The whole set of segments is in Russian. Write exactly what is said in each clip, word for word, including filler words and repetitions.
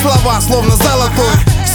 Слова словно золотой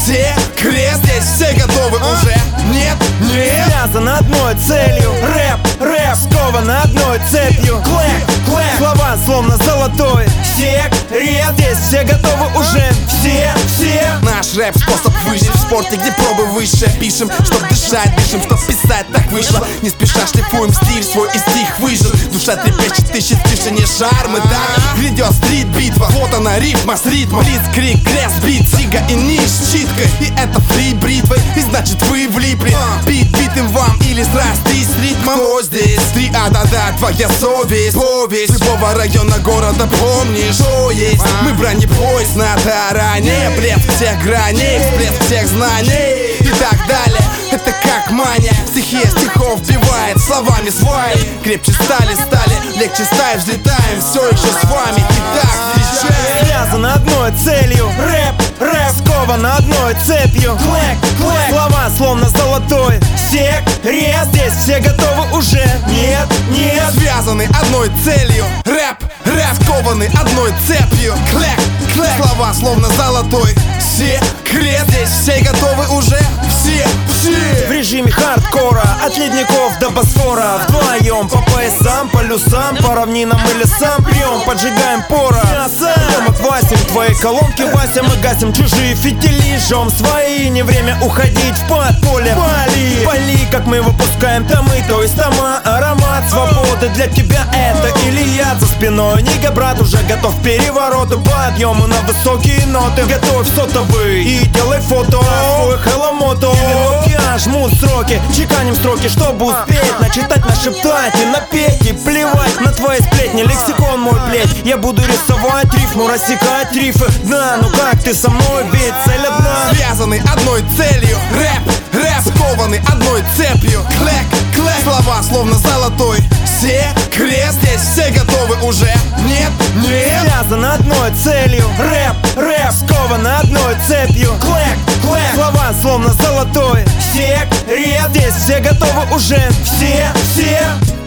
секрет. Здесь все готовы уже. Нет, нет. Связан одной целью. Рэп, рэп, скован одной цепью. Клэк, клэк. Слова словно золотой секрет. Здесь все готовы уже. Все, все. Наш рэп способ выжить в спорте, где пробы выше. Пишем, чтоб дышать, пишем, чтоб писать, так вышло. Не спеша шлифуем стиль свой и стих выжил. Душа трепещет, ищет в тишине шармы. Так грядет стрит-битва. Вот она рифма с ритмом. Блиц-крик, крест, бит, сига и ниш с читкой. И это фри бритвой, и значит вы влипли. Бит битым вам или срастись с ритмом. Кто здесь? Три А, да-да, твоя совесть. Повесть любого района города, помнишь, что есть. Мы бронепоезд на таране. Блеск всех граней, всплеск всех знаний и так далее. Это как мания, стихия стихов вбивает словами сваи. Крепче стали, стали, легче стаи, взлетаем, все еще с вами. Итак, встречаем. Связан одной целью. Рэп, рэп, скован одной цепью. Клэк, клэк. Слова словно золотой секрет. Здесь все готовы уже. Нет, нет. Связаны одной целью. Рэп, рэп, скованы одной цепью. Клэк, клэк. Слова словно золотой секрет. Здесь все готовы уже. Все, все. В режиме хардкора, от ледников до Босфора. Вдвоем по поясам, полюсам, по равнинам и лесам. Прием, поджигаем пора. Идем отвасим твои колонки, Вася, мы гасим чужие фитили. Жжем свои, не время уходить в подполье. Пали, пали, как мы выпускаем томы, то есть тома. Аромат свободы для тебя это или я за спиной. Нига, брат, уже готов к перевороту. Подъему на высокие ноты. Готовь сотовый и делай фото. Свой хеломото. Я жму строки, чеканим строки, чтобы успеть начитать, нашептать и напеть. И плевать на твои сплетни, лексикон мой, блядь. Я буду рисовать рифму, рассекать рифы. Да, ну как ты со мной, ведь цель одна. Связаны одной целью. Рэп, рэп, скованы одной цепью. Клэк, клэк. Слова словно золотой секрет. Здесь все готовы уже. Нет, нет. Связан одной целью. Рэп, рэп, скован одной цепью. Клэк, клэк. Слова словно золотой секрет. Здесь все готовы уже. Все, все.